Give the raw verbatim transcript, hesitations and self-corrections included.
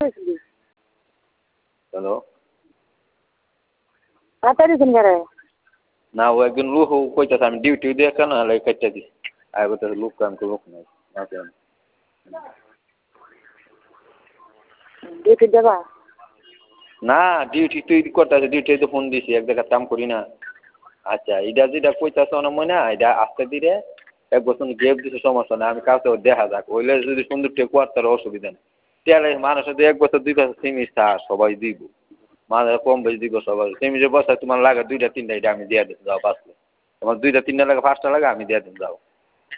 hello তাড়াতাড়ি phone করে না ও একজন লোক কইতাছে আমি ডিউটি দিয়ে কেন হলে কেটে দিই আর বলতেছে লোক কাম করবো না ডিউটি যাবা না ডিউটি তুই করতেছে ডিউটি তো ফোন দিছি এক জায়গায় কাম করি না আচ্ছা এটা যেটা কইতাছ না মনে না এটা আস্তে ধীরে এক বছর গেপ দিছে সমস্যা না আমি কাউকে দেখা যাক ওইলে যদি সুন্দর টেক তার অসুবিধা নেই তাহলে মানুষ যদি এক বছর দুই বছর সিমিস থাক সবাই দিব মানুষ কম বেশি দিব সবাই সিমিসের বস্তা তোমার লাগে দুইটা তিনটা এটা আমি দিয়ে দিতে যাও পাঁচটা তোমার দুইটা তিনটা লাগে পাঁচটা লাগে আমি দিয়ে দিতে যাও